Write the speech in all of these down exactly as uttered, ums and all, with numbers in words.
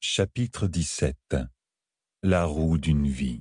Chapitre dix-sept. La roue d'une vie.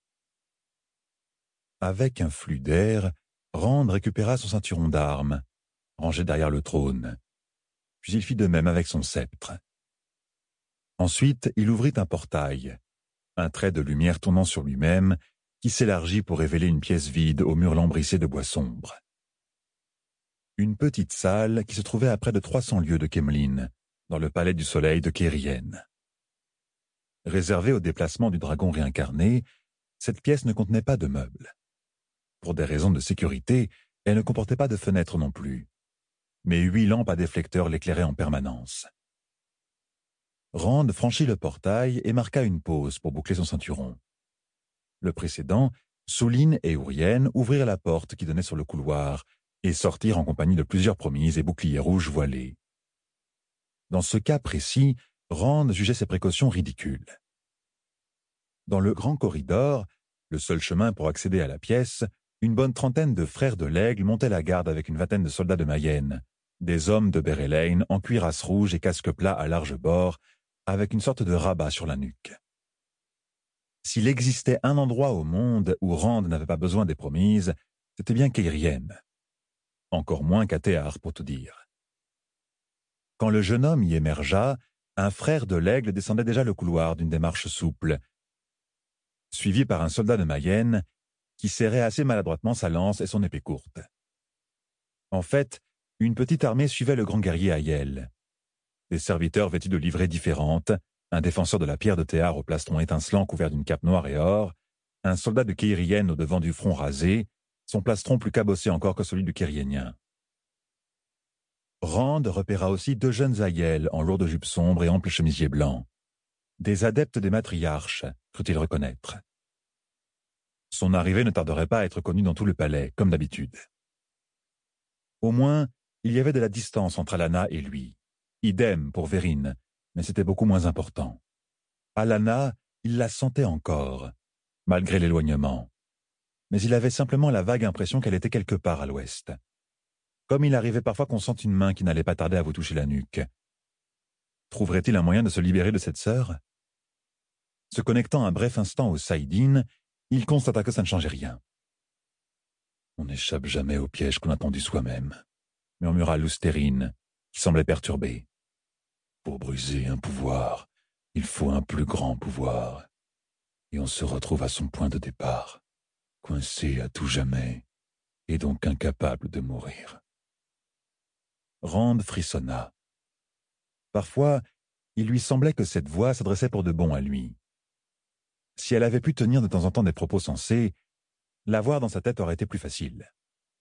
Avec un flux d'air, Rand récupéra son ceinturon d'armes, rangé derrière le trône. Puis il fit de même avec son sceptre. Ensuite, il ouvrit un portail, un trait de lumière tournant sur lui-même, qui s'élargit pour révéler une pièce vide aux murs lambrissés de bois sombre. Une petite salle qui se trouvait à près de trois cents lieues de Kemlin, dans le palais du soleil de Kérien. Réservée au déplacement du dragon réincarné, cette pièce ne contenait pas de meubles. Pour des raisons de sécurité, elle ne comportait pas de fenêtres non plus, mais huit lampes à déflecteurs l'éclairaient en permanence. Rand franchit le portail et marqua une pause pour boucler son ceinturon. Le précédent, Souline et Ourienne ouvrirent la porte qui donnait sur le couloir et sortirent en compagnie de plusieurs promises et boucliers rouges voilés. Dans ce cas précis, Rand jugeait ces précautions ridicules. Dans le grand corridor, le seul chemin pour accéder à la pièce, une bonne trentaine de frères de l'Aigle montaient la garde avec une vingtaine de soldats de Mayenne, des hommes de Bérélaine en cuirasse rouge et casque plat à large bord, avec une sorte de rabat sur la nuque. S'il existait un endroit au monde où Rand n'avait pas besoin des promises, c'était bien Kérien. Encore moins qu'à Théar, pour tout dire. Quand le jeune homme y émergea, un frère de l'Aigle descendait déjà le couloir d'une démarche souple, suivi par un soldat de Mayenne qui serrait assez maladroitement sa lance et son épée courte. En fait, une petite armée suivait le grand guerrier Aiel. Des serviteurs vêtus de livrées différentes, un défenseur de la pierre de Théar au plastron étincelant couvert d'une cape noire et or, un soldat de Kérienne au devant du front rasé, son plastron plus cabossé encore que celui du Kérienien. Rand repéra aussi deux jeunes Aiel en lourde jupe sombre et ample chemisier blanc. Des adeptes des matriarches, crut-il reconnaître. Son arrivée ne tarderait pas à être connue dans tout le palais, comme d'habitude. Au moins, il y avait de la distance entre Alanna et lui. Idem pour Vérine, mais c'était beaucoup moins important. Alanna, il la sentait encore, malgré l'éloignement. Mais il avait simplement la vague impression qu'elle était quelque part à l'ouest. Comme il arrivait parfois qu'on sente une main qui n'allait pas tarder à vous toucher la nuque. Trouverait-il un moyen de se libérer de cette sœur? Se connectant un bref instant au Saïdine, il constata que ça ne changeait rien. « On n'échappe jamais au piège qu'on a tendu soi-même », murmura Loustérine, qui semblait perturbée. « Pour briser un pouvoir, il faut un plus grand pouvoir. Et on se retrouve à son point de départ, coincé à tout jamais, et donc incapable de mourir. » Rand frissonna. Parfois, il lui semblait que cette voix s'adressait pour de bon à lui. Si elle avait pu tenir de temps en temps des propos sensés, l'avoir dans sa tête aurait été plus facile.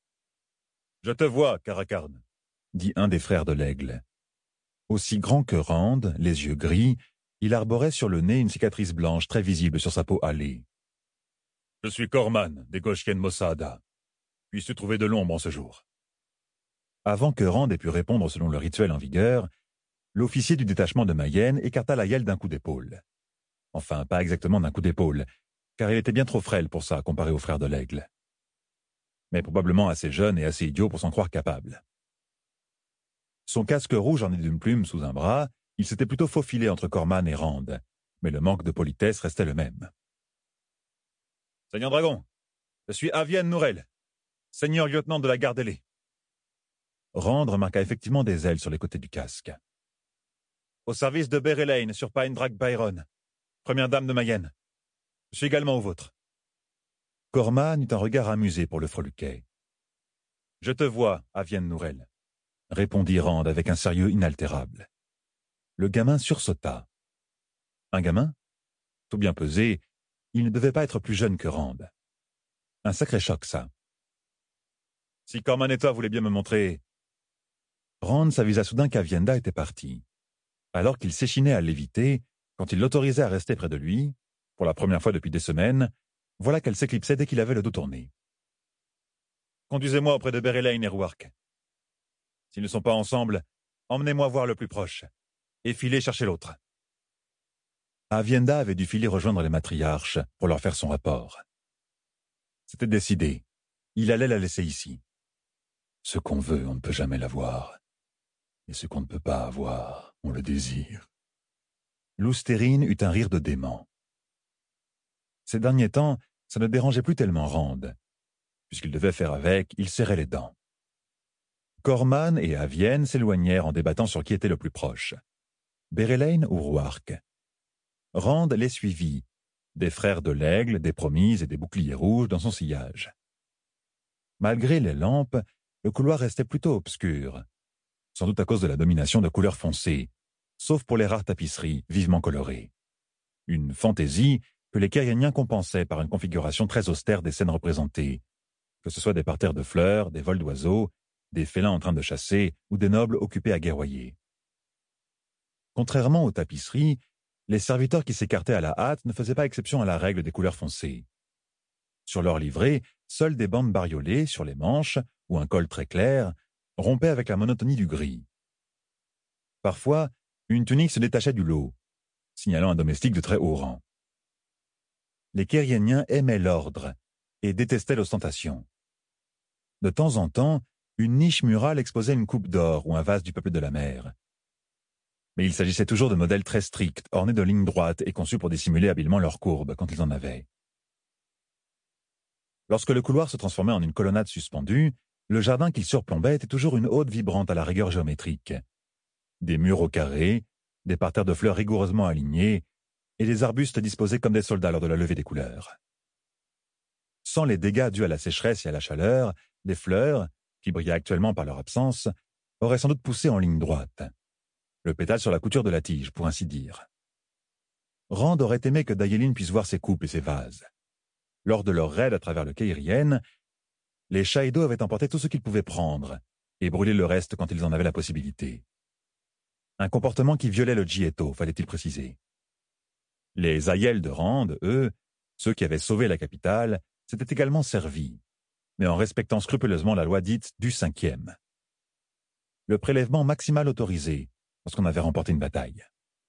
« Je te vois, Caracarne, » dit un des frères de l'Aigle. Aussi grand que Rand, les yeux gris, il arborait sur le nez une cicatrice blanche très visible sur sa peau hâlée. « Je suis Corman, des Goshken Mossada. Puisses-tu trouver de l'ombre en ce jour ?» Avant que Rand ait pu répondre selon le rituel en vigueur, l'officier du détachement de Mayenne écarta Aiel d'un coup d'épaule. Enfin, pas exactement d'un coup d'épaule, car il était bien trop frêle pour ça, comparé au frère de l'Aigle. Mais probablement assez jeune et assez idiot pour s'en croire capable. Son casque rouge orné d'une plume sous un bras, il s'était plutôt faufilé entre Corman et Rand, mais le manque de politesse restait le même. « Seigneur Dragon, je suis Avienne Nourel, seigneur lieutenant de la garde ailée. » Rand remarqua effectivement des ailes sur les côtés du casque. « Au service de Bérélaine sur Pine-Drag Byron, première dame de Mayenne. Je suis également au vôtre. » Corman eut un regard amusé pour le freluquet. « Je te vois, Avienne Nourel, » répondit Rand avec un sérieux inaltérable. Le gamin sursauta. Un gamin? Tout bien pesé, il ne devait pas être plus jeune que Rand. Un sacré choc, ça. « Si Corman et toi voulez bien me montrer... » Rand s'avisa soudain qu'Avienda était parti. Alors qu'il s'échinait à l'éviter, quand il l'autorisait à rester près de lui, pour la première fois depuis des semaines, voilà qu'elle s'éclipsait dès qu'il avait le dos tourné. « Conduisez-moi auprès de Bérélaine et Rouark. S'ils ne sont pas ensemble, emmenez-moi voir le plus proche, et filez chercher l'autre. » Avienda avait dû filer rejoindre les matriarches pour leur faire son rapport. C'était décidé. Il allait la laisser ici. Ce qu'on veut, on ne peut jamais l'avoir. Et ce qu'on ne peut pas avoir, on le désire. Loustérine eut un rire de dément. Ces derniers temps, ça ne dérangeait plus tellement Rand. Puisqu'il devait faire avec, il serrait les dents. Corman et Avienne s'éloignèrent en débattant sur qui était le plus proche, Bérelaine ou Rouarque. Rand les suivit, des frères de l'Aigle, des Promises et des Boucliers rouges dans son sillage. Malgré les lampes, le couloir restait plutôt obscur, sans doute à cause de la domination de couleurs foncées, sauf pour les rares tapisseries vivement colorées. Une fantaisie que les Kérianiens compensaient par une configuration très austère des scènes représentées, que ce soit des parterres de fleurs, des vols d'oiseaux, des félins en train de chasser ou des nobles occupés à guerroyer. Contrairement aux tapisseries, les serviteurs qui s'écartaient à la hâte ne faisaient pas exception à la règle des couleurs foncées. Sur leurs livrées, seules des bandes bariolées sur les manches ou un col très clair rompaient avec la monotonie du gris. Parfois, une tunique se détachait du lot, signalant un domestique de très haut rang. Les Kérianiens aimaient l'ordre et détestaient l'ostentation. De temps en temps, une niche murale exposait une coupe d'or ou un vase du peuple de la mer. Mais il s'agissait toujours de modèles très stricts, ornés de lignes droites et conçus pour dissimuler habilement leurs courbes quand ils en avaient. Lorsque le couloir se transformait en une colonnade suspendue, le jardin qu'il surplombait était toujours une haute vibrante à la rigueur géométrique. Des murs au carré, des parterres de fleurs rigoureusement alignés, et des arbustes disposés comme des soldats lors de la levée des couleurs. Sans les dégâts dus à la sécheresse et à la chaleur, les fleurs, qui brillaient actuellement par leur absence, auraient sans doute poussé en ligne droite. Le pétale sur la couture de la tige, pour ainsi dire. Rand aurait aimé que Dayeline puisse voir ses coupes et ses vases. Lors de leur raid à travers le Keïrien, les Shaido avaient emporté tout ce qu'ils pouvaient prendre et brûlé le reste quand ils en avaient la possibilité. Un comportement qui violait le Djieto, fallait-il préciser. Les Aïels de Rand, eux, ceux qui avaient sauvé la capitale, s'étaient également servis, mais en respectant scrupuleusement la loi dite du cinquième. Le prélèvement maximal autorisé lorsqu'on avait remporté une bataille.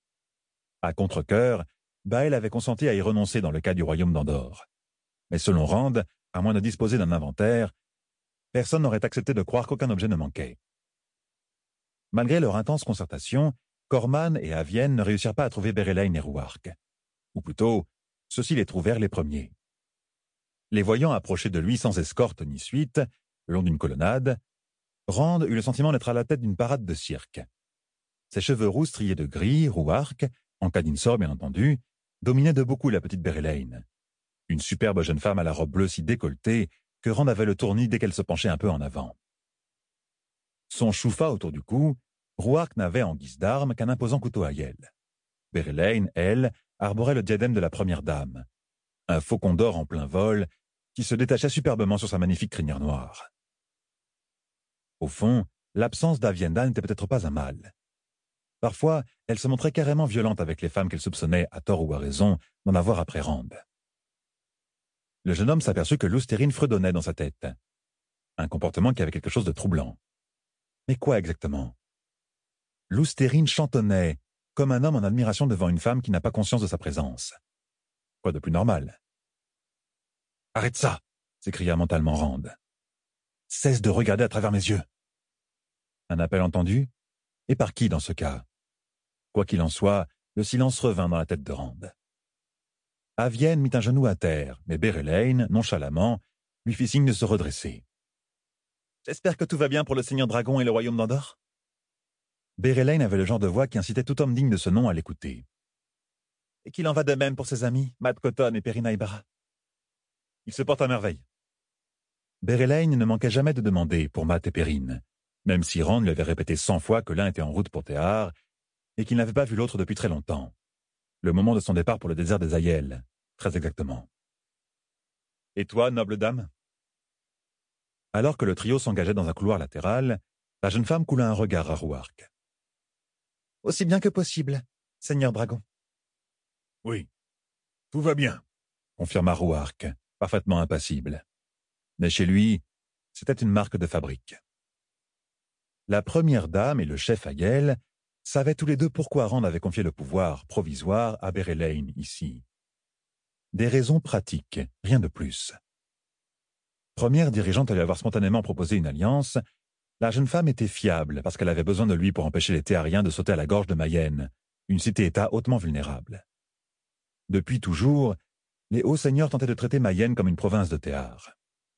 À contre-cœur, Baël avait consenti à y renoncer dans le cas du royaume d'Andorre. Mais selon Rand, à moins de disposer d'un inventaire, personne n'aurait accepté de croire qu'aucun objet ne manquait. Malgré leur intense concertation, Corman et Avienne ne réussirent pas à trouver Bérelaine et Rouarque. Ou plutôt, ceux-ci les trouvèrent les premiers. Les voyant approcher de lui sans escorte ni suite, le long d'une colonnade, Rand eut le sentiment d'être à la tête d'une parade de cirque. Ses cheveux roux striés de gris, Rouarque, en cas d'insort bien entendu, dominaient de beaucoup la petite Bérelaine. Une superbe jeune femme à la robe bleue si décolletée que Rand avait le tournis dès qu'elle se penchait un peu en avant. Son choufa autour du cou, Rouarque n'avait en guise d'arme qu'un imposant couteau à aile. Bérelaine, elle, arborait le diadème de la première dame, un faucon d'or en plein vol qui se détachait superbement sur sa magnifique crinière noire. Au fond, l'absence d'Avienda n'était peut-être pas un mal. Parfois, elle se montrait carrément violente avec les femmes qu'elle soupçonnait, à tort ou à raison, d'en avoir après Rand. Le jeune homme s'aperçut que Loustérine fredonnait dans sa tête. Un comportement qui avait quelque chose de troublant. Mais quoi exactement? Loustérine chantonnait, comme un homme en admiration devant une femme qui n'a pas conscience de sa présence. Quoi de plus normal? « Arrête ça !» s'écria mentalement Rand. « Cesse de regarder à travers mes yeux !» Un appel entendu? Et par qui dans ce cas? Quoi qu'il en soit, le silence revint dans la tête de Rand. Avienne mit un genou à terre, mais Bérelaine, nonchalamment, lui fit signe de se redresser. « J'espère que tout va bien pour le Seigneur Dragon et le royaume d'Andorre ?» Bérelaine avait le genre de voix qui incitait tout homme digne de ce nom à l'écouter. « Et qu'il en va de même pour ses amis, Mat Cotton et Perina Ibarra. Ils se portent à merveille. » Bérelaine ne manquait jamais de demander pour Mat et Perrine, même si Rand lui avait répété cent fois que l'un était en route pour Théar et qu'il n'avait pas vu l'autre depuis très longtemps. Le moment de son départ pour le désert des Aïels, très exactement. « Et toi, noble dame ?» Alors que le trio s'engageait dans un couloir latéral, la jeune femme coula un regard à Rouarque. « Aussi bien que possible, Seigneur Dragon. »« Oui, tout va bien, » confirma Rouarque, parfaitement impassible. Mais chez lui, c'était une marque de fabrique. La première dame et le chef Aïel savaient tous les deux pourquoi Rand avait confié le pouvoir provisoire à Bérelaine ici. Des raisons pratiques, rien de plus. Première dirigeante à lui avoir spontanément proposé une alliance, la jeune femme était fiable parce qu'elle avait besoin de lui pour empêcher les Théariens de sauter à la gorge de Mayenne, une cité-État hautement vulnérable. Depuis toujours, les hauts seigneurs tentaient de traiter Mayenne comme une province de théâtre.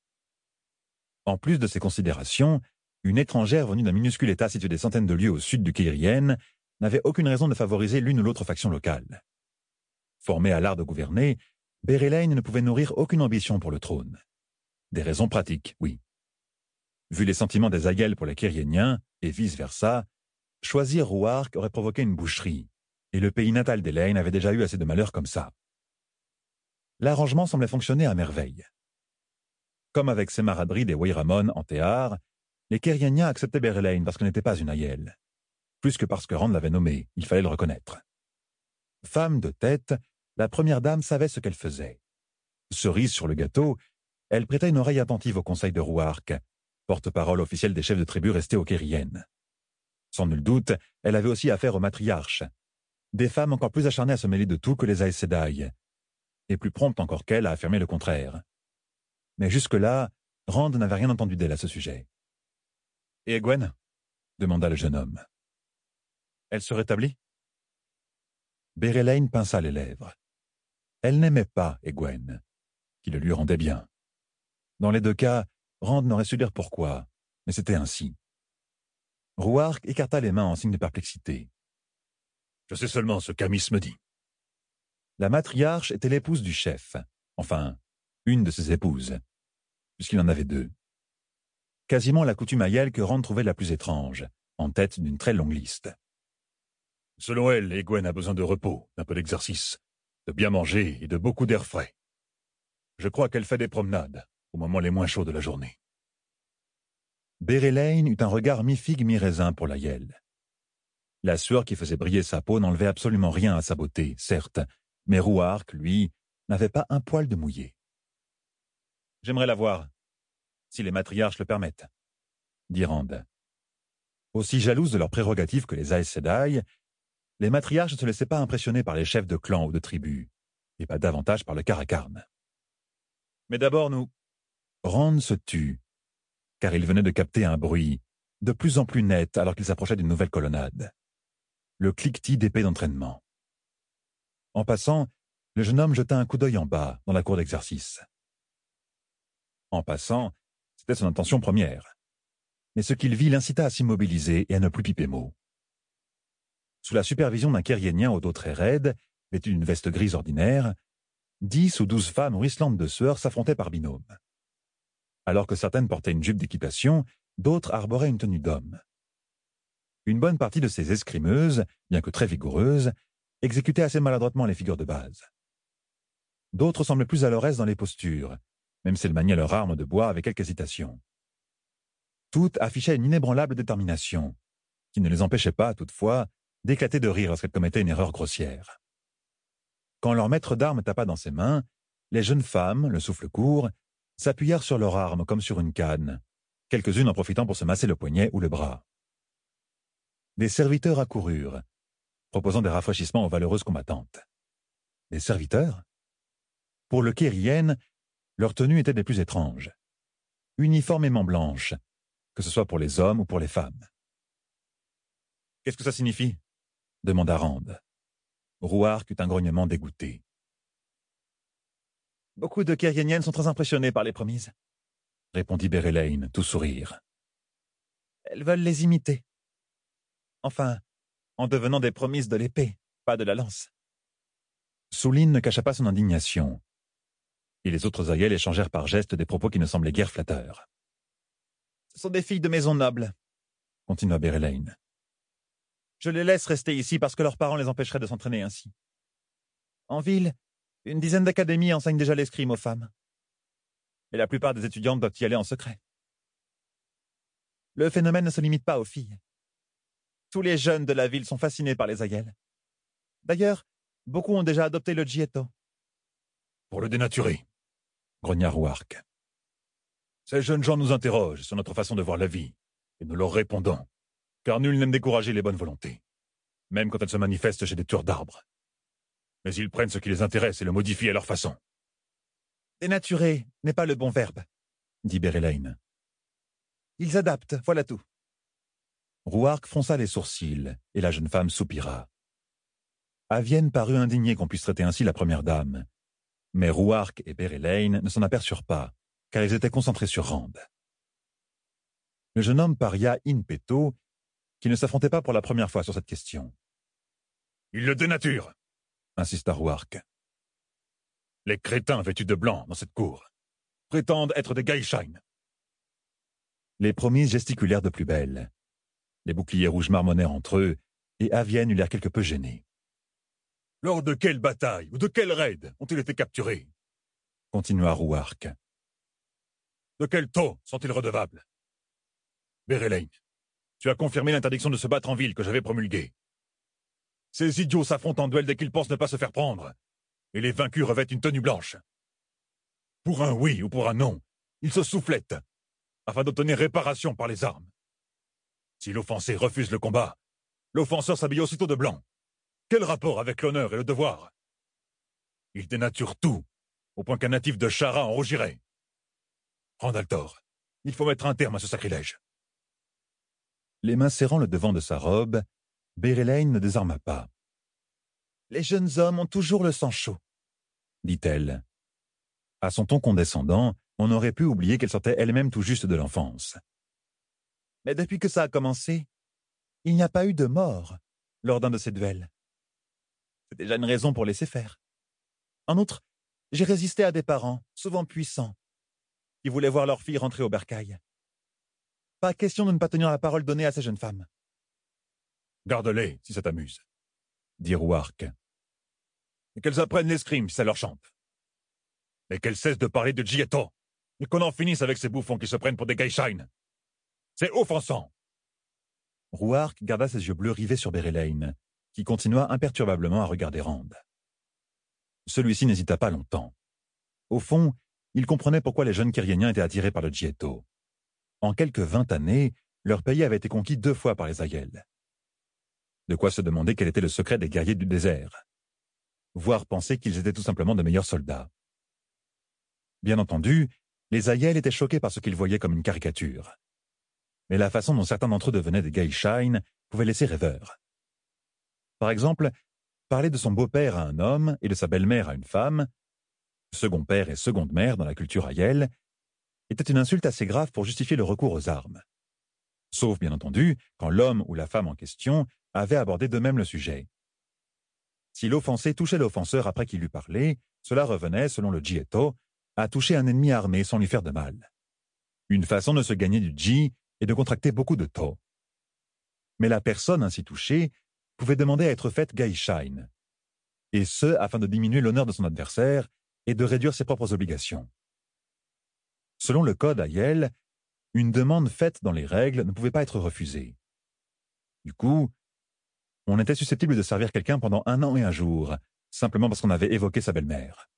En plus de ces considérations, une étrangère venue d'un minuscule État situé des centaines de lieues au sud du Cayrien n'avait aucune raison de favoriser l'une ou l'autre faction locale. Formée à l'art de gouverner, Bérélaïne ne pouvait nourrir aucune ambition pour le trône. Des raisons pratiques, oui. Vu les sentiments des Aïels pour les Kérieniens, et vice-versa, choisir Rouark aurait provoqué une boucherie, et le pays natal d'Elaine avait déjà eu assez de malheurs comme ça. L'arrangement semblait fonctionner à merveille. Comme avec Sémaradrid et Weyramon en Théâre, les Kérieniens acceptaient Bérélaïne parce qu'elle n'était pas une Aïelle. Plus que parce que Rand l'avait nommée, il fallait le reconnaître. Femme de tête, la première dame savait ce qu'elle faisait. Cerise sur le gâteau, elle prêtait une oreille attentive au conseil de Rouark, porte-parole officielle des chefs de tribu restés aux Kériennes. Sans nul doute, elle avait aussi affaire aux matriarches, des femmes encore plus acharnées à se mêler de tout que les Aes Sedai, et plus promptes encore qu'elle à affirmer le contraire. Mais jusque-là, Rand n'avait rien entendu d'elle à ce sujet. « Et Egwene ?» demanda le jeune homme. « Elle se rétablit ?» Bérélaïne pinça les lèvres. Elle n'aimait pas Egwene, qui le lui rendait bien. Dans les deux cas, Rand n'aurait su dire pourquoi, mais c'était ainsi. Rouark écarta les mains en signe de perplexité. « Je sais seulement ce qu'Amis me dit. » La matriarche était l'épouse du chef, enfin, une de ses épouses, puisqu'il en avait deux. Quasiment la coutume aïelle que Rand trouvait la plus étrange, en tête d'une très longue liste. Selon elle, Egwene a besoin de repos, d'un peu d'exercice, de bien manger et de beaucoup d'air frais. Je crois qu'elle fait des promenades, au moment les moins chauds de la journée. Bérélaïne eut un regard mi-figue mi-raisin pour l'Aïel. La sueur qui faisait briller sa peau n'enlevait absolument rien à sa beauté, certes, mais Rouark, lui, n'avait pas un poil de mouillé. « J'aimerais la voir, si les matriarches le permettent, » dit Rand. Aussi jalouses de leurs prérogatives que les Aes Sedai, les matriarches ne se laissaient pas impressionner par les chefs de clans ou de tribus, et pas davantage par le Karakarn. Mais d'abord, nous... Rand se tut, car il venait de capter un bruit, de plus en plus net alors qu'il s'approchait d'une nouvelle colonnade. Le cliquetis d'épée d'entraînement. En passant, le jeune homme jeta un coup d'œil en bas, dans la cour d'exercice. En passant, c'était son intention première. Mais ce qu'il vit l'incita à s'immobiliser et à ne plus piper mot. Sous la supervision d'un Kérienien au dos très raide, vêtu d'une veste grise ordinaire, dix ou douze femmes ruisselantes de sueur s'affrontaient par binôme. Alors que certaines portaient une jupe d'équitation, d'autres arboraient une tenue d'homme. Une bonne partie de ces escrimeuses, bien que très vigoureuses, exécutaient assez maladroitement les figures de base. D'autres semblaient plus à leur aise dans les postures, même si elles maniaient leur arme de bois avec quelque hésitation. Toutes affichaient une inébranlable détermination, qui ne les empêchait pas, toutefois, d'éclater de rire lorsqu'elles commettaient une erreur grossière. Quand leur maître d'armes tapa dans ses mains, les jeunes femmes, le souffle court, s'appuyèrent sur leur arme comme sur une canne, quelques-unes en profitant pour se masser le poignet ou le bras. Des serviteurs accoururent, proposant des rafraîchissements aux valeureuses combattantes. Des serviteurs? Pour le Kérien, leur tenue était des plus étranges. Uniformément blanche, que ce soit pour les hommes ou pour les femmes. « Qu'est-ce que ça signifie ?» demanda Rand. Rouark eut un grognement dégoûté. « Beaucoup de Kérieniennes sont très impressionnées par les promises, » répondit Bérélaïne, tout sourire. « Elles veulent les imiter. Enfin, en devenant des promises de l'épée, pas de la lance. » Souline ne cacha pas son indignation, et les autres aïels échangèrent par gestes des propos qui ne semblaient guère flatteurs. « Ce sont des filles de maison noble, » continua Bérélaïne. « Je les laisse rester ici parce que leurs parents les empêcheraient de s'entraîner ainsi. En ville, une dizaine d'académies enseignent déjà l'escrime aux femmes. Et la plupart des étudiantes doivent y aller en secret. Le phénomène ne se limite pas aux filles. Tous les jeunes de la ville sont fascinés par les aïels. D'ailleurs, beaucoup ont déjà adopté le Djieto. »« Pour le dénaturer, » grogna Rouark. « Ces jeunes gens nous interrogent sur notre façon de voir la vie, et nous leur répondons, car nul n'aime décourager les bonnes volontés, même quand elles se manifestent chez des tueurs d'arbres. Mais ils prennent ce qui les intéresse et le modifient à leur façon. »« Dénaturer n'est pas le bon verbe, » dit Bérélaïne. « Ils adaptent, voilà tout. » Rouark fronça les sourcils, et la jeune femme soupira. Avienne parut indignée qu'on puisse traiter ainsi la première dame. Mais Rouark et Bérélaine ne s'en aperçurent pas, car ils étaient concentrés sur Rand. Le jeune homme paria in petto qu'il ne s'affrontait pas pour la première fois sur cette question. « Il le dénature !» insista Rouark. « Les crétins vêtus de blanc dans cette cour prétendent être des Gaishain. » Les promises gesticulèrent de plus belle. Les boucliers rouges marmonnèrent entre eux, et Avienne eut l'air quelque peu gêné. « Lors de quelle bataille ou de quel raid ont-ils été capturés ?» continua Rouark. « De quel taux sont-ils redevables ?» Bérélaine, tu as confirmé l'interdiction de se battre en ville que j'avais promulguée. Ces idiots s'affrontent en duel dès qu'ils pensent ne pas se faire prendre, et les vaincus revêtent une tenue blanche. Pour un oui ou pour un non, ils se soufflettent, afin d'obtenir réparation par les armes. Si l'offensé refuse le combat, l'offenseur s'habille aussitôt de blanc. Quel rapport avec l'honneur et le devoir? Ils dénaturent tout, au point qu'un natif de Chara en rougirait. Randaltor, il faut mettre un terme à ce sacrilège. Les mains serrant le devant de sa robe, Bérélaine ne désarma pas. « Les jeunes hommes ont toujours le sang chaud, » dit-elle. À son ton condescendant, on aurait pu oublier qu'elle sortait elle-même tout juste de l'enfance. « Mais depuis que ça a commencé, il n'y a pas eu de mort lors d'un de ces duels. C'est déjà une raison pour laisser faire. En outre, j'ai résisté à des parents, souvent puissants, qui voulaient voir leur fille rentrer au bercail. Pas question de ne pas tenir la parole donnée à ces jeunes femmes. »« Garde-les, si ça t'amuse, » dit Rouark. « Et qu'elles apprennent l'escrime si ça leur chante. Et qu'elles cessent de parler de Gietto, et qu'on en finisse avec ces bouffons qui se prennent pour des Gaishain. C'est offensant. » Rouark garda ses yeux bleus rivés sur Bérélaine, qui continua imperturbablement à regarder Rand. Celui-ci n'hésita pas longtemps. Au fond, il comprenait pourquoi les jeunes Kyriéniens étaient attirés par le Gietto. En quelques vingt années, leur pays avait été conquis deux fois par les Aiel. De quoi se demander quel était le secret des guerriers du désert. Voire penser qu'ils étaient tout simplement de meilleurs soldats. Bien entendu, les Aiel étaient choqués par ce qu'ils voyaient comme une caricature. Mais la façon dont certains d'entre eux devenaient des Gaishain pouvait laisser rêveur. Par exemple, parler de son beau-père à un homme et de sa belle-mère à une femme, second père et seconde mère dans la culture Aiel, était une insulte assez grave pour justifier le recours aux armes. Sauf, bien entendu, quand l'homme ou la femme en question avait abordé d'eux-mêmes le sujet. Si l'offensé touchait l'offenseur après qu'il lui parlait, cela revenait, selon le Gietto, à toucher un ennemi armé sans lui faire de mal. Une façon de se gagner du Ji et de contracter beaucoup de to. Mais la personne ainsi touchée pouvait demander à être faite Gaishain, et ce, afin de diminuer l'honneur de son adversaire et de réduire ses propres obligations. Selon le code Aiel, une demande faite dans les règles ne pouvait pas être refusée. Du coup, on était susceptible de servir quelqu'un pendant un an et un jour, simplement parce qu'on avait évoqué sa belle-mère.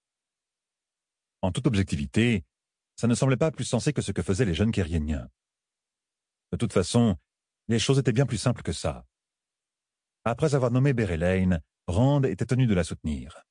En toute objectivité, ça ne semblait pas plus sensé que ce que faisaient les jeunes Kyriéniens. De toute façon, les choses étaient bien plus simples que ça. Après avoir nommé Bérélaine, Rand était tenu de la soutenir.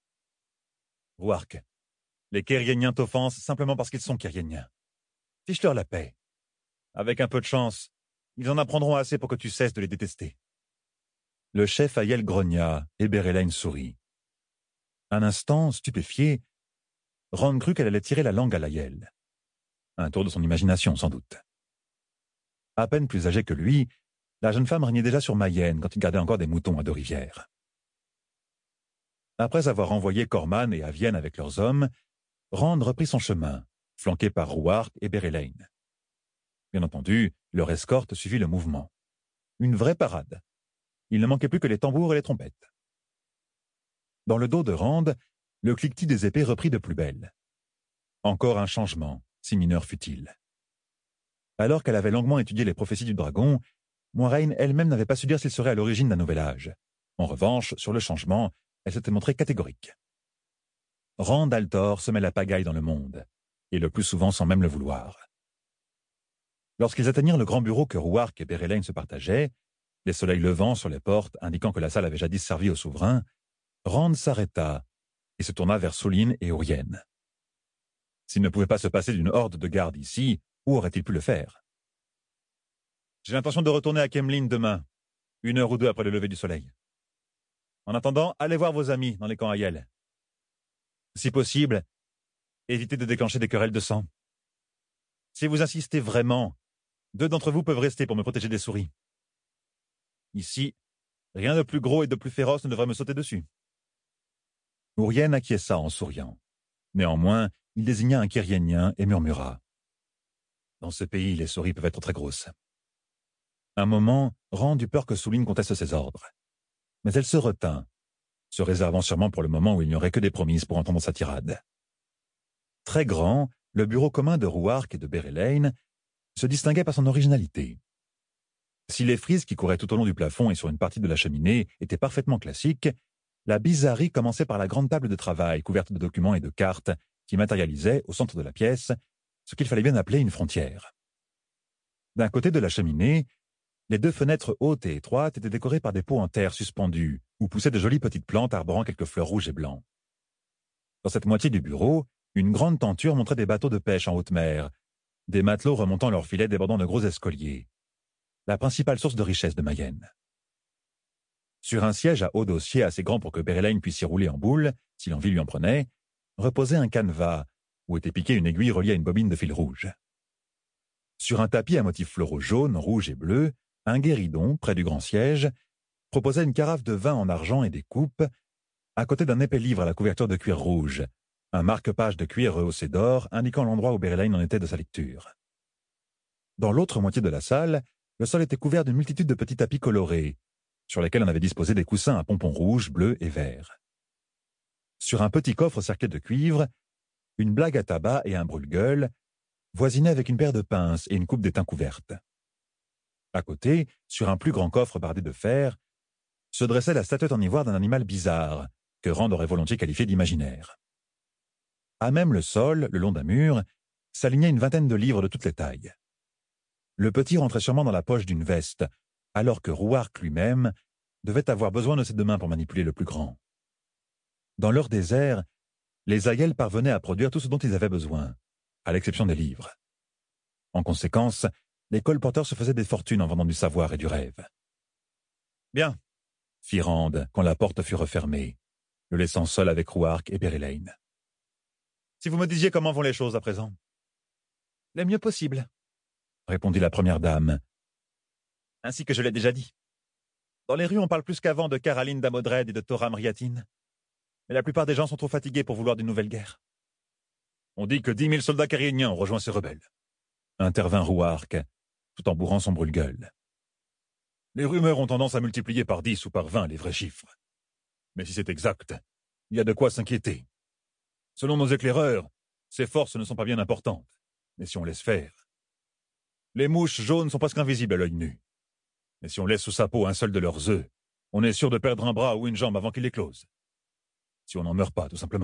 « Rouark, les Kyriéniens t'offensent simplement parce qu'ils sont Kyriéniens. Fiche-leur la paix. Avec un peu de chance, ils en apprendront assez pour que tu cesses de les détester. » Le chef Aiel grogna et Bérélaine sourit. Un instant, stupéfié, Rand crut qu'elle allait tirer la langue à l'Aiel. Un tour de son imagination, sans doute. À peine plus âgée que lui, la jeune femme régnait déjà sur Mayenne quand il gardait encore des moutons à Deux-Rivières. Après avoir envoyé Corman et Avienne avec leurs hommes, Rand reprit son chemin, flanqué par Rouark et Bérélaine. Bien entendu, leur escorte suivit le mouvement. Une vraie parade. Il ne manquait plus que les tambours et les trompettes. Dans le dos de Rand, le cliquetis des épées reprit de plus belle. Encore un changement, si mineur fut-il. Alors qu'elle avait longuement étudié les prophéties du dragon, Moiraine elle-même n'avait pas su dire s'il serait à l'origine d'un nouvel âge. En revanche, sur le changement, elle s'était montrée catégorique. Rand al'Thor semait la pagaille dans le monde, et le plus souvent sans même le vouloir. Lorsqu'ils atteignirent le grand bureau que Rouark et Bérélaine se partageaient, les soleils levant sur les portes indiquant que la salle avait jadis servi au souverain, Rand s'arrêta et se tourna vers Souline et Aurienne. S'il ne pouvait pas se passer d'une horde de gardes ici, où aurait-il pu le faire? « J'ai l'intention de retourner à Kemlin demain, une heure ou deux après le lever du soleil. En attendant, allez voir vos amis dans les camps Aiel. Si possible, évitez de déclencher des querelles de sang. Si vous insistez vraiment, deux d'entre vous peuvent rester pour me protéger des souris. Ici, rien de plus gros et de plus féroce ne devrait me sauter dessus. Ourien acquiesça en souriant. Néanmoins, il désigna un Kyriénien et murmura. Dans ce pays, les souris peuvent être très grosses. Un moment, Rand eut peur que Souline conteste ses ordres. Mais elle se retint, se réservant sûrement pour le moment où il n'y aurait que des promises pour entendre sa tirade. Très grand, le bureau commun de Rouark et de Bérelaine se distinguait par son originalité. Si les frises qui couraient tout au long du plafond et sur une partie de la cheminée étaient parfaitement classiques, la bizarrerie commençait par la grande table de travail couverte de documents et de cartes qui matérialisait, au centre de la pièce, ce qu'il fallait bien appeler une frontière. D'un côté de la cheminée, les deux fenêtres hautes et étroites étaient décorées par des pots en terre suspendus, où poussaient de jolies petites plantes arborant quelques fleurs rouges et blancs. Dans cette moitié du bureau, une grande tenture montrait des bateaux de pêche en haute mer, des matelots remontant leurs filets débordant de gros escoliers, la principale source de richesse de Mayenne. Sur un siège à haut dossier assez grand pour que Bérelaine puisse y rouler en boule, si l'envie lui en prenait, reposait un canevas, où était piquée une aiguille reliée à une bobine de fil rouge. Sur un tapis à motifs floraux jaunes, rouges et bleus, un guéridon, près du grand siège, proposait une carafe de vin en argent et des coupes, à côté d'un épais livre à la couverture de cuir rouge, un marque-page de cuir rehaussé d'or indiquant l'endroit où Bérelaine en était de sa lecture. Dans l'autre moitié de la salle, le sol était couvert d'une multitude de petits tapis colorés, sur lesquels on avait disposé des coussins à pompons rouges, bleus et verts. Sur un petit coffre cerclé de cuivre, une blague à tabac et un brûle-gueule voisinaient avec une paire de pinces et une coupe d'étain couverte. À côté, sur un plus grand coffre bardé de fer, se dressait la statuette en ivoire d'un animal bizarre, que Rand aurait volontiers qualifié d'imaginaire. À même le sol, le long d'un mur, s'alignaient une vingtaine de livres de toutes les tailles. Le petit rentrait sûrement dans la poche d'une veste, alors que Rouark lui-même devait avoir besoin de ses deux mains pour manipuler le plus grand. Dans leur désert, les Aiel parvenaient à produire tout ce dont ils avaient besoin, à l'exception des livres. En conséquence, les colporteurs se faisaient des fortunes en vendant du savoir et du rêve. « Bien, » fit Rand quand la porte fut refermée, le laissant seul avec Rouark et Bérelaine. « Si vous me disiez comment vont les choses à présent. »« Le mieux possible, » répondit la première dame. « Ainsi que je l'ai déjà dit. Dans les rues, on parle plus qu'avant de Caraline d'Amodred et de Toram Riatine. Mais la plupart des gens sont trop fatigués pour vouloir d'une nouvelle guerre. »« On dit que dix mille soldats caryéniens ont rejoint ces rebelles, » intervint Rouark, tout en bourrant son brûle-gueule. « Les rumeurs ont tendance à multiplier par dix ou par vingt les vrais chiffres. Mais si c'est exact, il y a de quoi s'inquiéter. Selon nos éclaireurs, ces forces ne sont pas bien importantes, mais si on laisse faire. Les mouches jaunes sont presque invisibles à l'œil nu. Mais si on laisse sous sa peau un seul de leurs œufs, on est sûr de perdre un bras ou une jambe avant qu'il éclose. Si on n'en meurt pas, tout simplement. »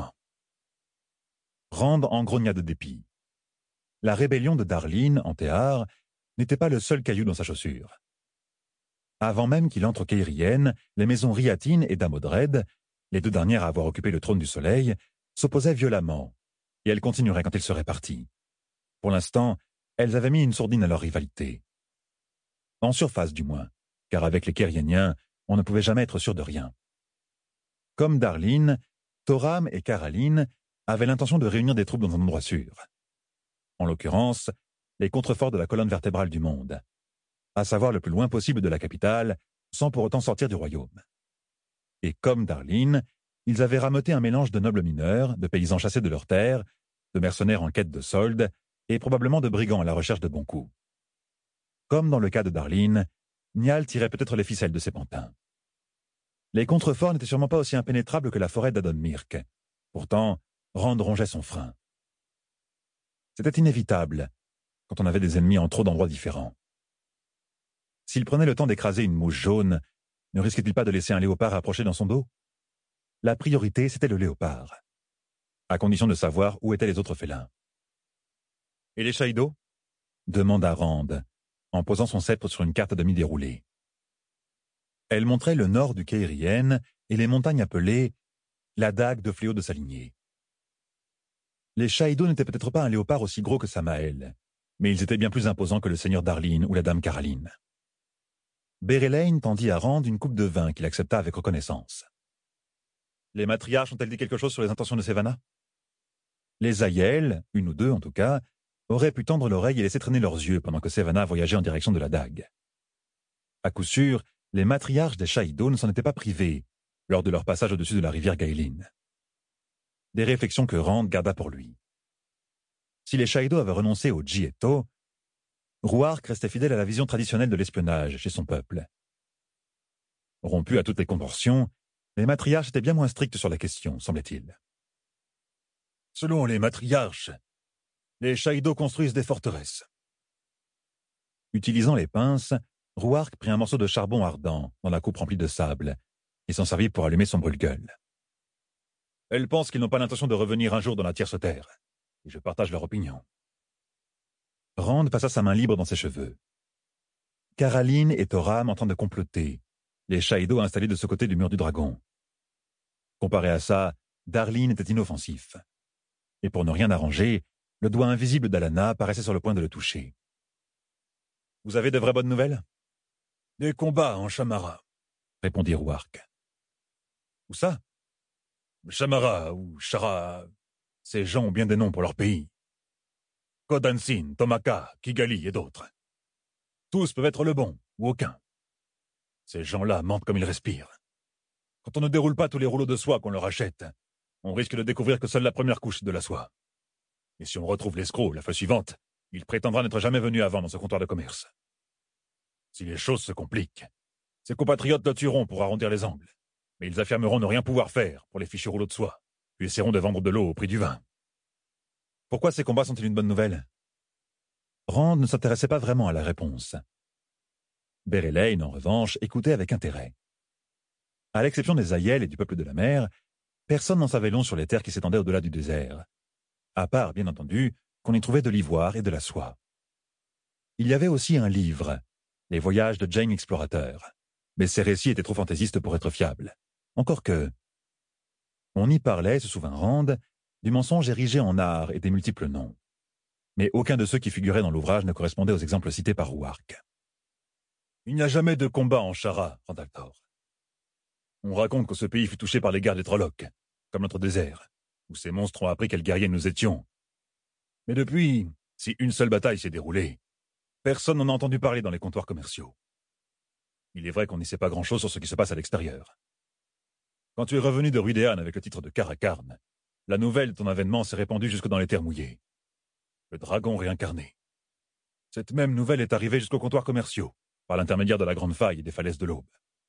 Rand en grogna de dépit. La rébellion de Darline, en Théard, n'était pas le seul caillou dans sa chaussure. Avant même qu'il entre Caïrienne, les maisons Riatine et d'Amodred, les deux dernières à avoir occupé le trône du soleil, s'opposaient violemment, et elles continueraient quand il serait parti. Pour l'instant, elles avaient mis une sourdine à leur rivalité. En surface du moins, car avec les Caïrieniens, on ne pouvait jamais être sûr de rien. Comme Darline, Toram et Caraline avaient l'intention de réunir des troupes dans un endroit sûr. En l'occurrence, les contreforts de la colonne vertébrale du monde, à savoir le plus loin possible de la capitale, sans pour autant sortir du royaume. Et comme Darline, ils avaient rameuté un mélange de nobles mineurs, de paysans chassés de leurs terres, de mercenaires en quête de soldes, et probablement de brigands à la recherche de bons coups. Comme dans le cas de Darline, Niall tirait peut-être les ficelles de ses pantins. Les contreforts n'étaient sûrement pas aussi impénétrables que la forêt d'Adonmirk. Pourtant, Rand rongeait son frein. C'était inévitable, quand on avait des ennemis en trop d'endroits différents. S'il prenait le temps d'écraser une mouche jaune, ne risquait-il pas de laisser un léopard approcher dans son dos? La priorité, c'était le léopard, à condition de savoir où étaient les autres félins. « Et les Shaido » demanda Rand, en posant son sceptre sur une carte demi-déroulée. Elle montrait le nord du Caïrienne et les montagnes appelées la dague de fléau de sa lignée. Les Shaido n'étaient peut-être pas un léopard aussi gros que Samael, mais ils étaient bien plus imposants que le seigneur Darline ou la dame Caraline. Bérelaine tendit à Rand une coupe de vin qu'il accepta avec reconnaissance. Les matriarches ont-elles dit quelque chose sur les intentions de Sévana? Les Aïels, une ou deux en tout cas, auraient pu tendre l'oreille et laisser traîner leurs yeux pendant que Sévana voyageait en direction de la dague. À coup sûr, les matriarches des Shaïdo ne s'en étaient pas privés lors de leur passage au-dessus de la rivière Gaïline. Des réflexions que Rand garda pour lui. Si les Shaïdo avaient renoncé au Jieto, Rouark restait fidèle à la vision traditionnelle de l'espionnage chez son peuple. Rompus à toutes les conventions, les matriarches étaient bien moins stricts sur la question, semblait-il. Selon les matriarches, les Shaïdo construisent des forteresses. Utilisant les pinces, Rouark prit un morceau de charbon ardent dans la coupe remplie de sable et s'en servit pour allumer son brûle-gueule. Elles pensent qu'ils n'ont pas l'intention de revenir un jour dans la tierce terre, et je partage leur opinion. Rand passa sa main libre dans ses cheveux. Caraline et Toram en train de comploter, les Shaïdo installés de ce côté du mur du dragon. Comparé à ça, Darlene était inoffensif. Et pour ne rien arranger, le doigt invisible d'Alana paraissait sur le point de le toucher. « Vous avez de vraies bonnes nouvelles ?»« Des combats en Chamara, » répondit Rouark. « Où ça ?»« Chamara ou Chara, ces gens ont bien des noms pour leur pays. Kodansin, Tomaka, Kigali et d'autres. Tous peuvent être le bon ou aucun. Ces gens-là mentent comme ils respirent. Quand on ne déroule pas tous les rouleaux de soie qu'on leur achète, on risque de découvrir que seule la première couche est de la soie. Et si on retrouve l'escroc la fois suivante, il prétendra n'être jamais venu avant dans ce comptoir de commerce. Si les choses se compliquent, ses compatriotes le tueront pour arrondir les angles, mais ils affirmeront ne rien pouvoir faire pour les fichus rouleaux de soie, puis essaieront de vendre de l'eau au prix du vin. Pourquoi ces combats sont-ils une bonne nouvelle? Rand ne s'intéressait pas vraiment à la réponse. Berelaine, en revanche, écoutait avec intérêt. À l'exception des Aïels et du peuple de la mer, personne n'en savait long sur les terres qui s'étendaient au-delà du désert. À part, bien entendu, qu'on y trouvait de l'ivoire et de la soie. Il y avait aussi un livre, Les voyages de Jane l'explorateur, mais ces récits étaient trop fantaisistes pour être fiables. Encore que... On y parlait, se souvint Rand, du mensonge érigé en art et des multiples noms. Mais aucun de ceux qui figuraient dans l'ouvrage ne correspondait aux exemples cités par Rouark. Il n'y a jamais de combat en Chara, Randaltor. On raconte que ce pays fut touché par les guerres des Trollocs, comme notre désert, où ces monstres ont appris quels guerriers nous étions. Mais depuis, si une seule bataille s'est déroulée, personne n'en a entendu parler dans les comptoirs commerciaux. Il est vrai qu'on n'y sait pas grand-chose sur ce qui se passe à l'extérieur. Quand tu es revenu de Rudéan avec le titre de Karakarn, la nouvelle de ton avènement s'est répandue jusque dans les terres mouillées. Le dragon réincarné. Cette même nouvelle est arrivée jusqu'aux comptoirs commerciaux, par l'intermédiaire de la Grande Faille et des falaises de l'Aube.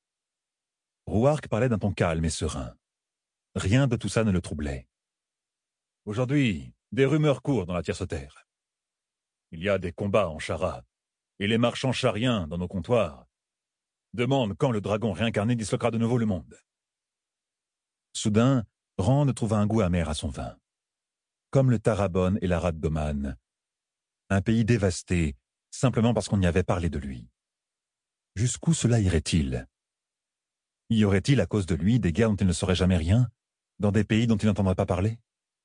Rouark parlait d'un ton calme et serein. Rien de tout ça ne le troublait. Aujourd'hui, des rumeurs courent dans la tierce terre. Il y a des combats en Chara, et les marchands chariens dans nos comptoirs demandent quand le dragon réincarné disloquera de nouveau le monde. Soudain, Rand trouva un goût amer à son vin. Comme le Tarabon et la Rad d'Oman. Un pays dévasté, simplement parce qu'on y avait parlé de lui. Jusqu'où cela irait-il? Y aurait-il, à cause de lui, des guerres dont il ne saurait jamais rien, dans des pays dont il n'entendrait pas parler?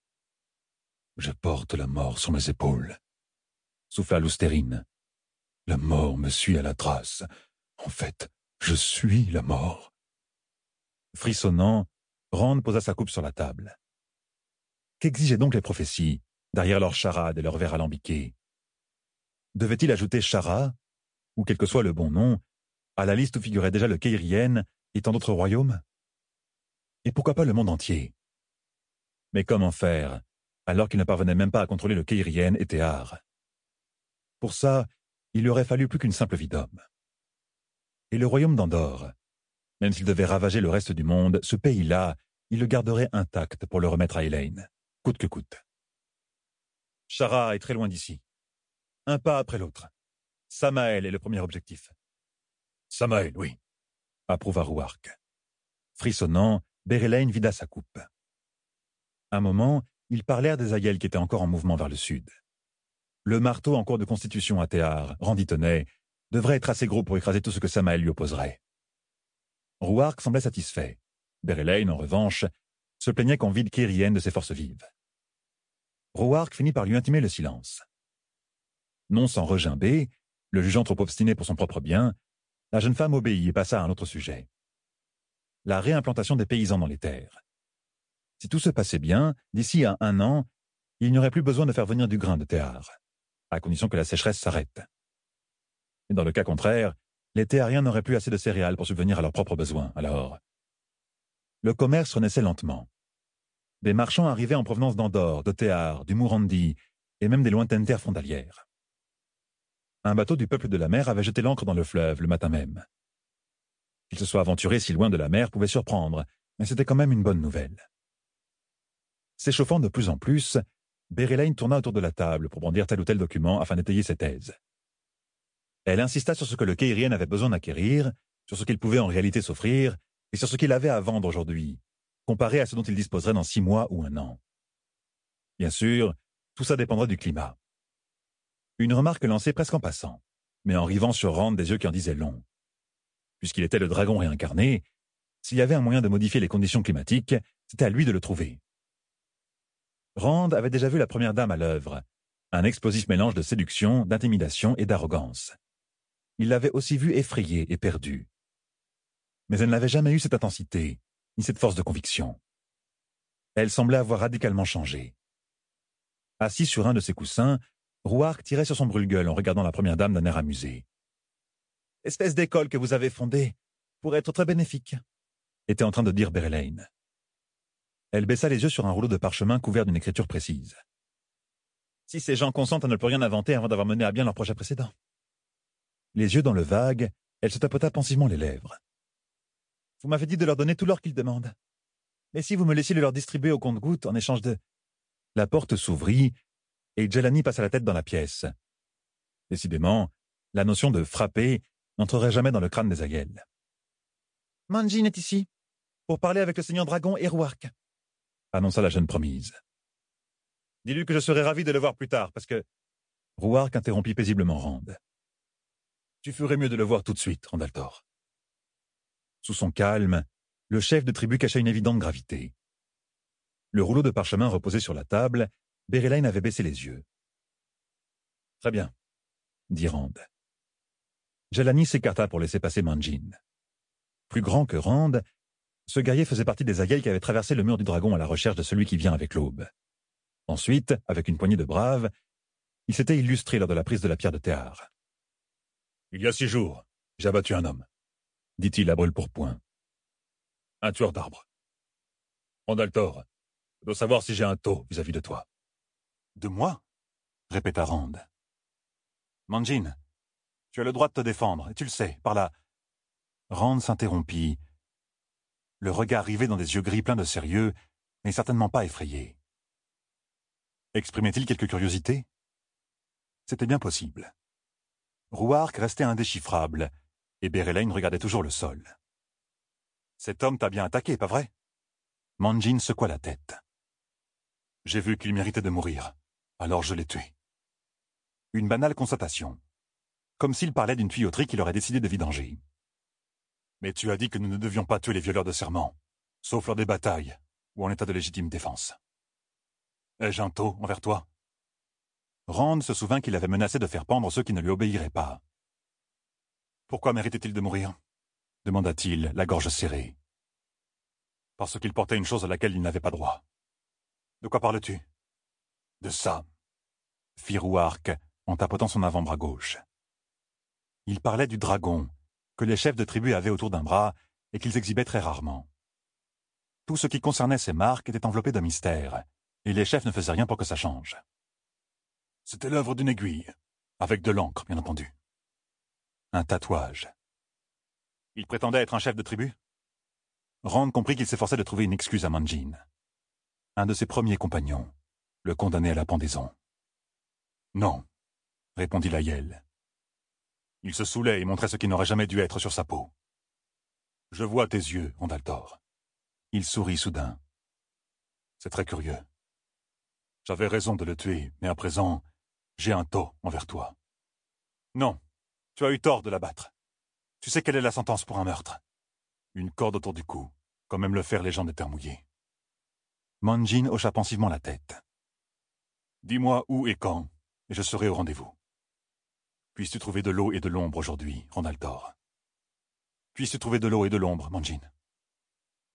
Je porte la mort sur mes épaules, souffla Loustérine. La mort me suit à la trace. En fait, je suis la mort. Frissonnant, Rand posa sa coupe sur la table. Qu'exigeaient donc les prophéties, derrière leurs charades et leurs vers alambiqués? Devait-il ajouter Chara, ou quel que soit le bon nom, à la liste où figurait déjà le Keirien et tant d'autres royaumes? Et pourquoi pas le monde entier? Mais comment faire, alors qu'il ne parvenait même pas à contrôler le Keirien et Théar? Pour ça, il lui aurait fallu plus qu'une simple vie d'homme. Et le royaume d'Andorre, même s'il devait ravager le reste du monde, ce pays-là, il le garderait intact pour le remettre à Elaine, coûte que coûte. Chara est très loin d'ici. Un pas après l'autre. Samael est le premier objectif. Samael, oui, approuva Rouark. Frissonnant, Berelaine vida sa coupe. Un moment, ils parlèrent des Aïels qui étaient encore en mouvement vers le sud. Le marteau en cours de constitution à Théar, Rand y tenait, devrait être assez gros pour écraser tout ce que Samael lui opposerait. Rouark semblait satisfait. Berelaine, en revanche, se plaignait qu'on vide Keirien de ses forces vives. Rouark finit par lui intimer le silence. Non sans regimber, le jugeant trop obstiné pour son propre bien, la jeune femme obéit et passa à un autre sujet. La réimplantation des paysans dans les terres, Si tout se passait bien, d'ici à un an, il n'y aurait plus besoin de faire venir du grain de Théar, à condition que la sécheresse s'arrête. Et dans le cas contraire, les Théariens n'auraient plus assez de céréales pour subvenir à leurs propres besoins, alors. Le commerce renaissait lentement. Des marchands arrivaient en provenance d'Andorre, de Théar, du Mourandi, et même des lointaines terres frontalières. Un bateau du peuple de la mer avait jeté l'ancre dans le fleuve le matin même. Qu'il se soit aventuré si loin de la mer pouvait surprendre, mais c'était quand même une bonne nouvelle. S'échauffant de plus en plus, Bérelaine tourna autour de la table pour brandir tel ou tel document afin d'étayer ses thèses. Elle insista sur ce que le Cairien avait besoin d'acquérir, sur ce qu'il pouvait en réalité s'offrir, et sur ce qu'il avait à vendre aujourd'hui, comparé à ce dont il disposerait dans six mois ou un an. Bien sûr, tout ça dépendrait du climat. Une remarque lancée presque en passant, mais en rivant sur Rand des yeux qui en disaient long. Puisqu'il était le dragon réincarné, s'il y avait un moyen de modifier les conditions climatiques, c'était à lui de le trouver. Rand avait déjà vu la première dame à l'œuvre, un explosif mélange de séduction, d'intimidation et d'arrogance. Il l'avait aussi vue effrayée et perdue. Mais elle n'avait jamais eu cette intensité, ni cette force de conviction. Elle semblait avoir radicalement changé. Assis sur un de ses coussins, Rouark tirait sur son brûle-gueule en regardant la première dame d'un air amusé. « Espèce d'école que vous avez fondée pourrait être très bénéfique », était en train de dire Bérelaine. Elle baissa les yeux sur un rouleau de parchemin couvert d'une écriture précise. « Si ces gens consentent à ne plus rien inventer avant d'avoir mené à bien leur projet précédent. » Les yeux dans le vague, elle se tapota pensivement les lèvres. « Vous m'avez dit de leur donner tout l'or qu'ils demandent. Mais si vous me laissiez le leur distribuer au compte-gouttes en échange de... » La porte s'ouvrit, et Jelani passa la tête dans la pièce. Décidément, la notion de frapper n'entrerait jamais dans le crâne des Aiel. « Manjin est ici, pour parler avec le seigneur dragon et Rouark, » annonça la jeune promise. « Dis-lui que je serai ravi de le voir plus tard, parce que... » Rouark interrompit paisiblement Rand. « Tu ferais mieux de le voir tout de suite, Randaltor. » Sous son calme, le chef de tribu cachait une évidente gravité. Le rouleau de parchemin reposait sur la table, Bérelaine avait baissé les yeux. « Très bien, » dit Rand. Jelani s'écarta pour laisser passer Manjin. Plus grand que Rand, ce guerrier faisait partie des Aiel qui avaient traversé le mur du dragon à la recherche de celui qui vient avec l'aube. Ensuite, avec une poignée de braves, il s'était illustré lors de la prise de la pierre de Théar. « Il y a six jours, j'ai abattu un homme, » dit-il à brûle-pourpoint. « Un tueur d'arbres. Randaltor, je dois savoir si j'ai un taux vis-à-vis de toi. »« De moi ?» répéta Rand. « Manjin, tu as le droit de te défendre, et tu le sais, par là. » Rand s'interrompit, le regard rivé dans des yeux gris pleins de sérieux, mais certainement pas effrayés. Exprimait-il quelque curiosité? C'était bien possible. Rouark restait indéchiffrable, et Bérelaine regardait toujours le sol. « Cet homme t'a bien attaqué, pas vrai ?» Manjin secoua la tête. « J'ai vu qu'il méritait de mourir, alors je l'ai tué. » Une banale constatation, comme s'il parlait d'une tuyauterie qu'il aurait décidé de vidanger. « Mais tu as dit que nous ne devions pas tuer les violeurs de serment, sauf lors des batailles, ou en état de légitime défense. Ai-je un taux envers toi ?» Rand se souvint qu'il avait menacé de faire pendre ceux qui ne lui obéiraient pas. « Pourquoi méritait-il de mourir ?» demanda-t-il, la gorge serrée. « Parce qu'il portait une chose à laquelle il n'avait pas droit. »« De quoi parles-tu ?»« De ça, » fit Rouark en tapotant son avant-bras gauche. Il parlait du dragon, que les chefs de tribu avaient autour d'un bras et qu'ils exhibaient très rarement. Tout ce qui concernait ces marques était enveloppé de mystère, et les chefs ne faisaient rien pour que ça change. C'était l'œuvre d'une aiguille, avec de l'encre, bien entendu. Un tatouage. Il prétendait être un chef de tribu? Rand comprit qu'il s'efforçait de trouver une excuse à Manjin. Un de ses premiers compagnons, le condamné à la pendaison. Non, répondit l'Aiel. Il se saoulait et montrait ce qui n'aurait jamais dû être sur sa peau. Je vois tes yeux, Randaltor. Il sourit soudain. C'est très curieux. J'avais raison de le tuer, mais à présent, j'ai un tort envers toi. Non, tu as eu tort de l'abattre. Tu sais quelle est la sentence pour un meurtre? Une corde autour du cou, comme aiment le faire les gens des terres mouillées. Manjin hocha pensivement la tête. Dis-moi où et quand, et je serai au rendez-vous. Puisses-tu trouver de l'eau et de l'ombre aujourd'hui, Randaltor? Puisses-tu trouver de l'eau et de l'ombre, Manjin?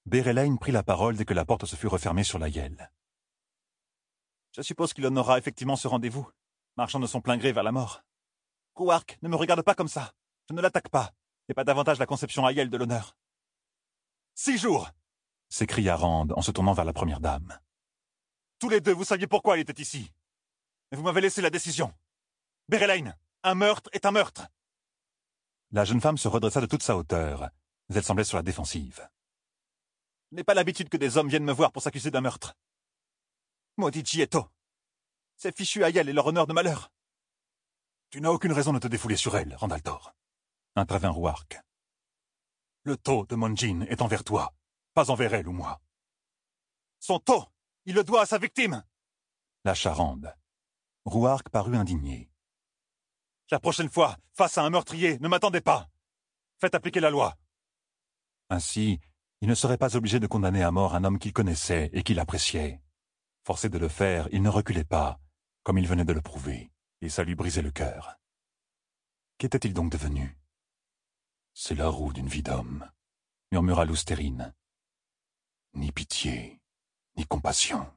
Bérelaine prit la parole dès que la porte se fut refermée sur Laëlle. Je suppose qu'il honorera effectivement ce rendez-vous, marchant de son plein gré vers la mort. Rouark, ne me regarde pas comme ça. Je ne l'attaque pas, et pas davantage la conception Aiel de l'honneur. Six jours s'écria Rand en se tournant vers la première dame. Tous les deux, vous saviez pourquoi il était ici. Mais vous m'avez laissé la décision. Bérelaine, un meurtre est un meurtre. La jeune femme se redressa de toute sa hauteur, mais elle semblait sur la défensive. Je n'ai pas l'habitude que des hommes viennent me voir pour s'accuser d'un meurtre. Maudit Gietto. Ces fichus Aiel et leur honneur de malheur. Tu n'as aucune raison de te défouler sur elle, Randaltor. Intervint Rouark. Le taux de Monjin est envers toi, pas envers elle ou moi. Son taux, il le doit à sa victime. Lâcha Rand. Rouark parut indigné. La prochaine fois, face à un meurtrier, ne m'attendez pas. Faites appliquer la loi. Ainsi, il ne serait pas obligé de condamner à mort un homme qu'il connaissait et qu'il appréciait. Forcé de le faire, il ne reculait pas, comme il venait de le prouver, et ça lui brisait le cœur. Qu'était-il donc devenu? C'est la roue d'une vie d'homme, murmura Lousterine. Ni pitié, ni compassion.